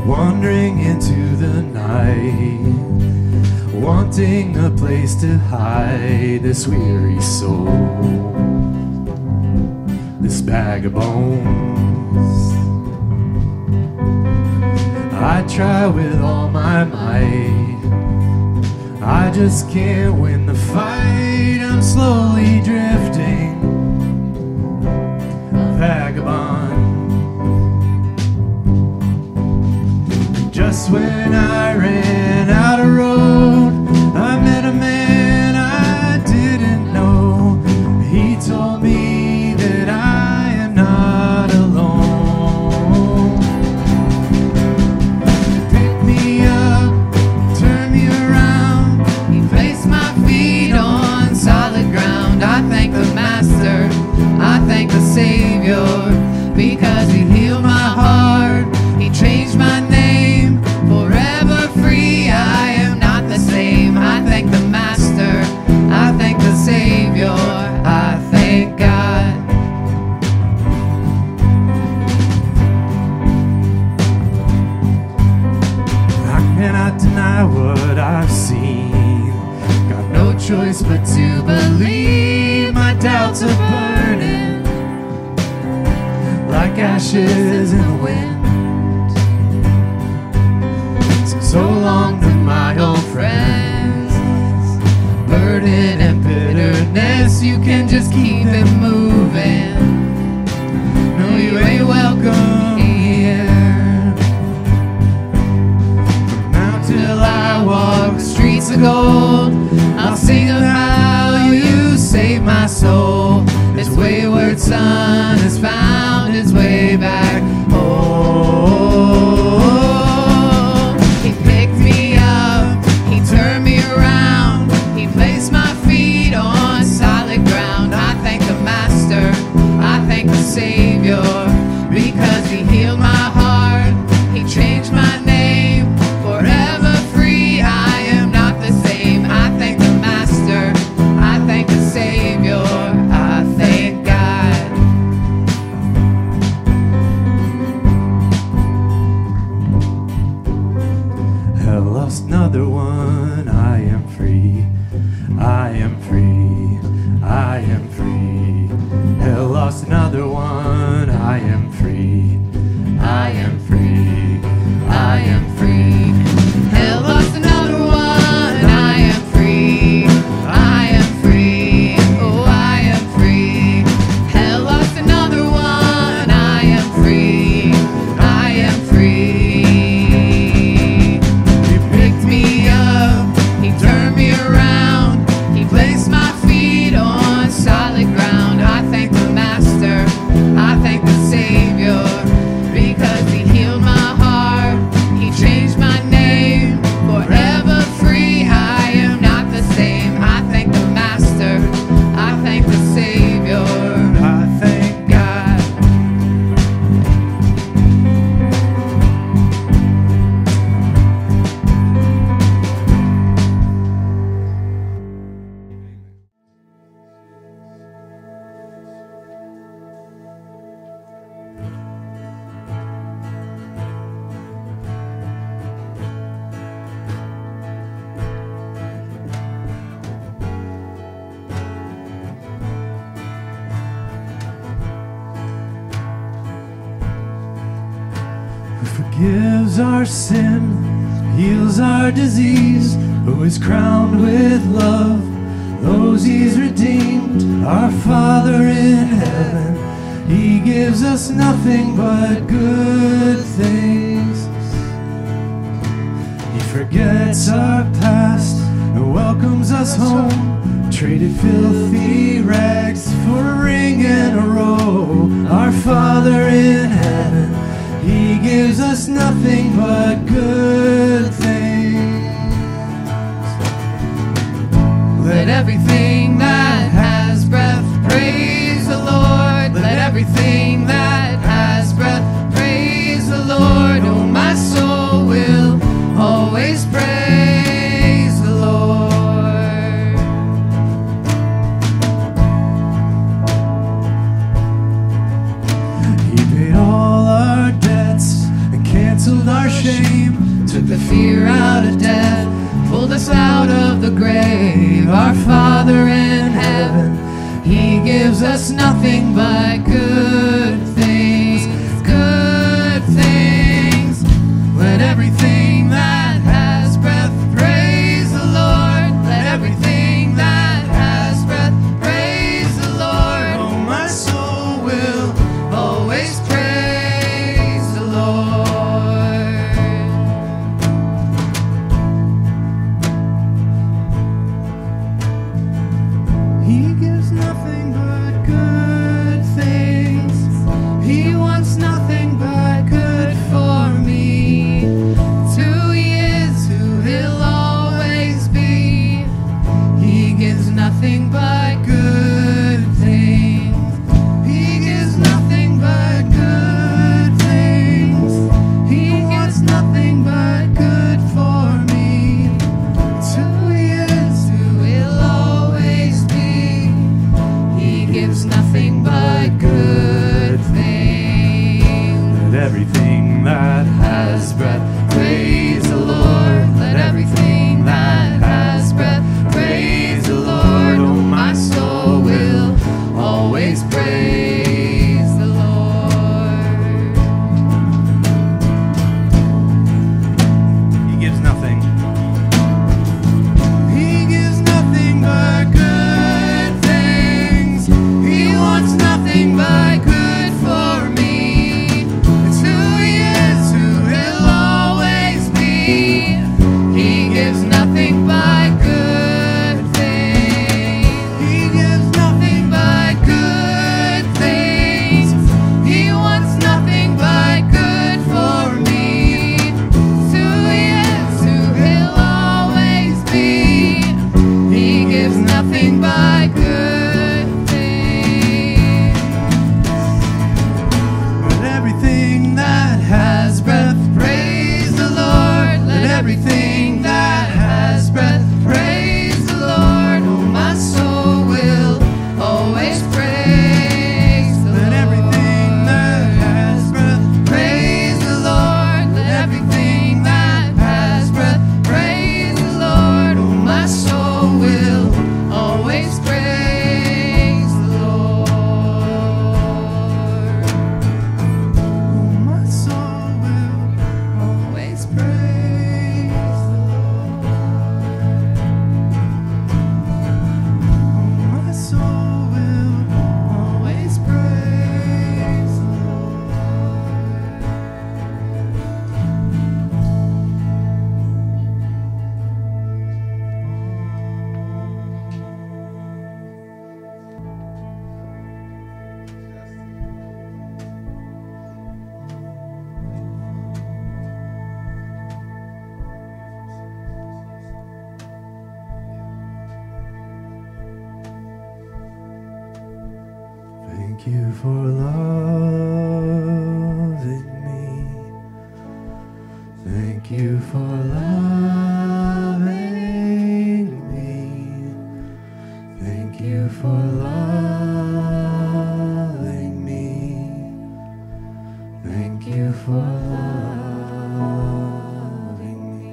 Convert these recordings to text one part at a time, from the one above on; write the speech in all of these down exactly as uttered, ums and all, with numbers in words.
wandering into the night, wanting a place to hide this weary soul, this bag of bones. I try with all my might, I just can't win the fight. I'm slowly drifting, a vagabond. Just when I ran out of road, I met a man I didn't know. He told me that I am not alone. He picked me up, turned me around, he placed my feet on solid ground. I thank the Master, I thank the Savior, because he healed my heart, he changed my name, forever free. I am not the same. I thank the Master, I thank the Savior, I thank God. I cannot deny what I've seen, got no choice but to believe. My doubts are burning like ashes in the wind. So long to my old friends, burden and bitterness, you can just keep it moving. No, you ain't welcome here. From now till I walk the streets of gold, I'll sing of how you saved my soul. This wayward son has found his way back home. Savior, because he healed my heart, he changed my name, forever free. I am not the same. I thank the Master, I thank the Savior, I thank God. Have lost another one. I am free, I am free, I am free. Hell lost another one. I am free, I am free, I am free. Hell lost another one. I am free, I am free, oh I am free. Hell lost another one. I am free, I am free. He picked me up, he turned me around, he placed my feet on solid ground. I thank the Master, I thank the Savior, because he healed my heart, he changed my name, forever free. I am not the same. I thank the Master, I thank the Savior, I thank God. Who forgives our sin, heals our disease, who is crowned with love those he's redeemed. Our Father in heaven, he gives us nothing but good things. He forgets our past and welcomes us home, traded filthy rags for a ring and a robe. Our Father in heaven, he gives us nothing but good things. Let everything that has breath praise the Lord. Let everything that has breath praise the Lord. Oh, my soul will always praise the Lord. He paid all our debts and canceled our shame. the fear out of death, pulled us out of the grave. Our Father in heaven, He gives us nothing but good things, good things. Let everything that has breath praise the Lord. Let everything that has breath praise the Lord. Oh, my soul will always praise the Lord. He gives nothing but good things. He wants nothing but good for me. It's who He is, who He'll always be. He gives nothing but good things. He gives nothing but good things. He wants nothing but good for me. It's who He is, who He'll always be. He gives nothing but good things. Let everything that has breath Praise the Lord. Let everything that has breath praise the Lord. Oh, my soul will always praise the Lord. He gives nothing. He gives nothing but good things. He wants nothing but good for me. It's who He is, who He'll always be. He gives nothing but good things. He gives nothing but good things. He wants nothing but good for me. It's who He is, who He'll always be. He gives nothing but good things. Let everything that has breath praise the Lord. Let everything that has breath praise the Lord. Oh, my soul will always praise the Lord. Let everything that has breath praise the Lord. Let everything that has breath praise the Lord. Oh, my soul will always praise the Lord. Oh, my soul will always praise the Lord. Oh, my soul will always praise the Lord. Thank you for loving me. Thank you for loving me. Thank you for loving me. Thank you for loving me.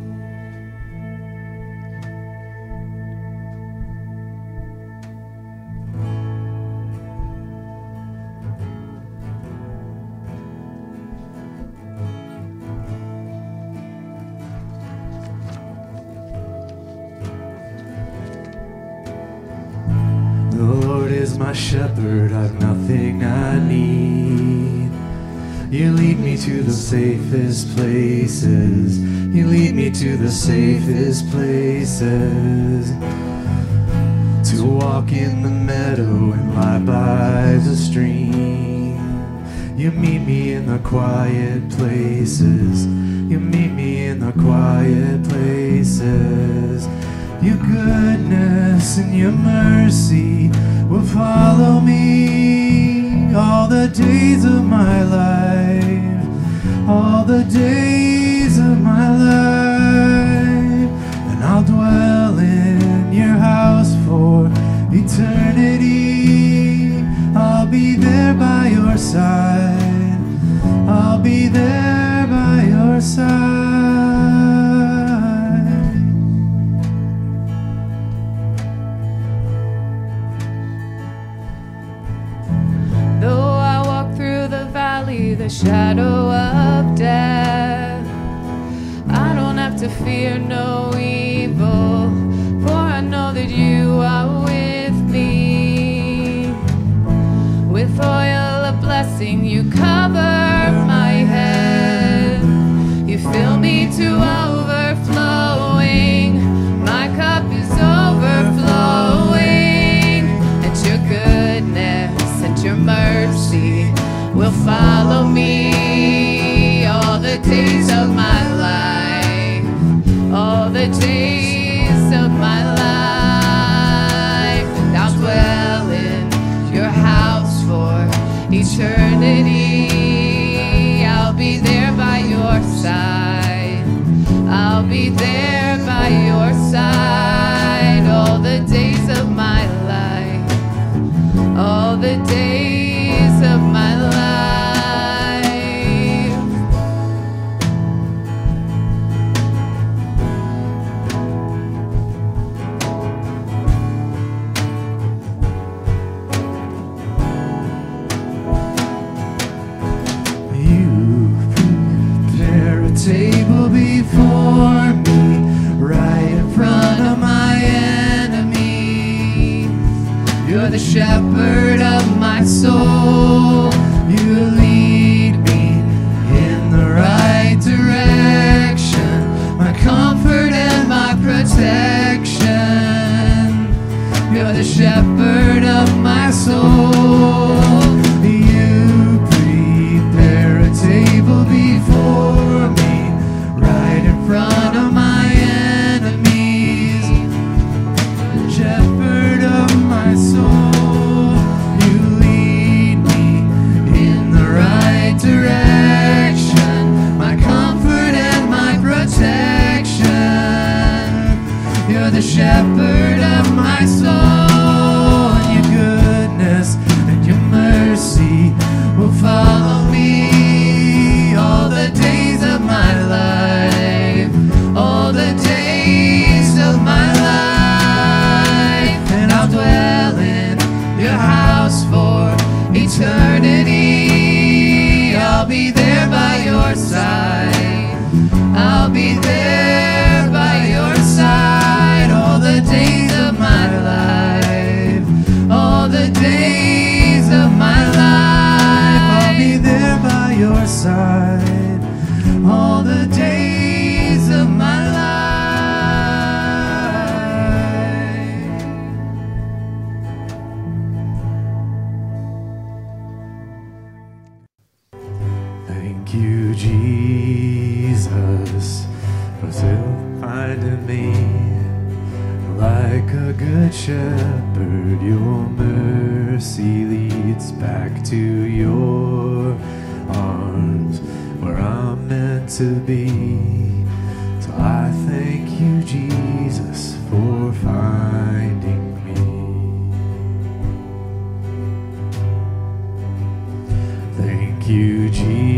The Lord is my shepherd, I've nothing I need. You lead me to the safest places. You lead me to the safest places. To walk in the meadow and lie by the stream. You meet me in the quiet places. You meet me in the quiet places. Your goodness and your mercy will follow me all the days of my life, all the days of my life. And I'll dwell in your house for eternity. I'll be there by your side. I'll be there by your side. shadow of death. I don't have to fear no evil, for I know that you are with me. With oil of blessing you cover my head. You fill me to overflowing. My cup is overflowing. And your goodness and your mercy will follow me all the days of my life. All the days of my life. And I'll dwell in your house for eternity. I'll be there by your side. I'll be there by your side all the days of my life. All the days of my life. Table before me, right in front of my enemies. You're the shepherd of my soul. You lead me in the right direction, my comfort and my protection. You're the shepherd of my soul. You prepare a table before me, in front of my enemies. The shepherd of my soul. You lead me in the right direction, my comfort and my protection. You're the shepherd of my soul. And your goodness and your mercy will follow me all the days of my life. All the days of my life. And I'll dwell in your house for eternity. I'll be there by your side. I'll be there by your side all the days of my life. All the days of my life. I'll be there by your side all the days of my life. Thank you, Jesus, for still finding me. Like a good shepherd, your mercy leads back to your arms, where I'm meant to be. So I thank you, Jesus, for finding me. Thank you,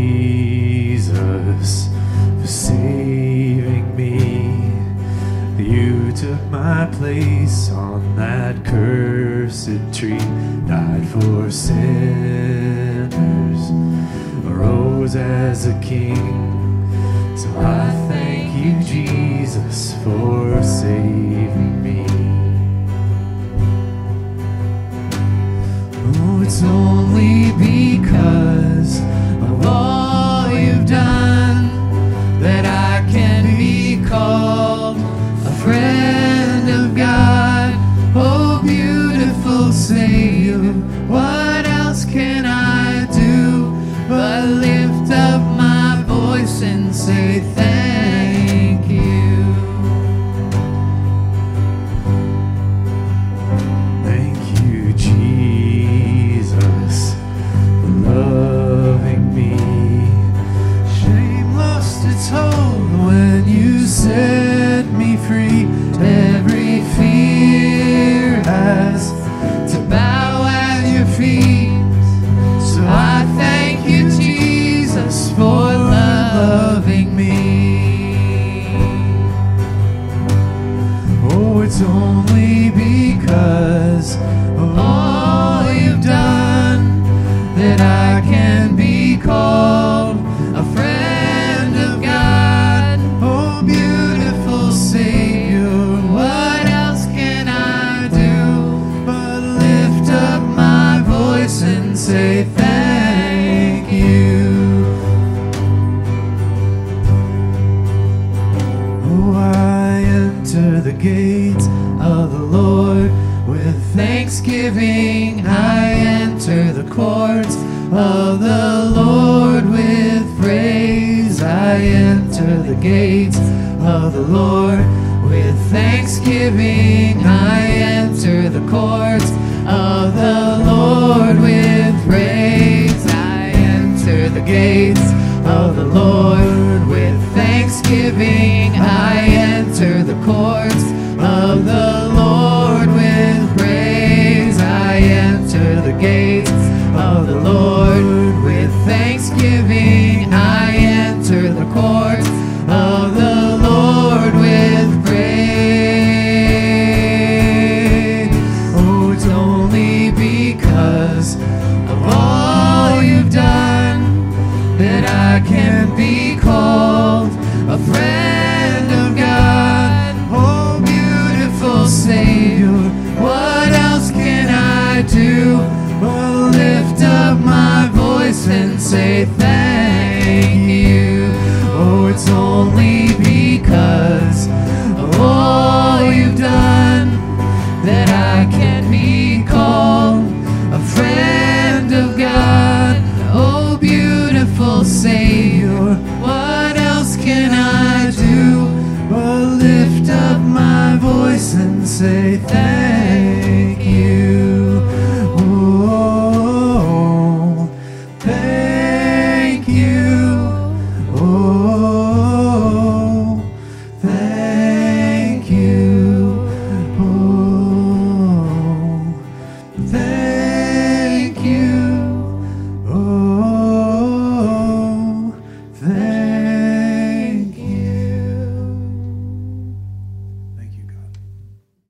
Jesus, for saving me. You took my place on that cursed tree, died for sinners, arose as a king. So I thank you, Jesus, for saving me. Oh, it's only because of all you've done that I can be called a friend of God. Oh, beautiful Savior, what else can I do but lift up my voice and say thank you. Thank you, Jesus, for loving me. Shame lost its hold when you set me free. Every fear has to bow at your feet. So I thank you, Jesus, for loving me. Oh, it's only because of all you've done that I can be called I enter the gates of the Lord. With thanksgiving I enter the courts of the Lord. With praise I enter the gates of the Lord. With thanksgiving I enter the courts of the Lord. With praise I enter the gates of the Lord. With thanksgiving I enter the courts of the Lord. With praise. Oh, it's only because of all you've done that I can be called a friend of God. Oh, beautiful Savior, what else can I do but lift up my voice and say thank you? Oh, it's only because of all you've done that I can be called a friend of God. Oh, beautiful Savior, what else can I do but lift up my voice and say thank you?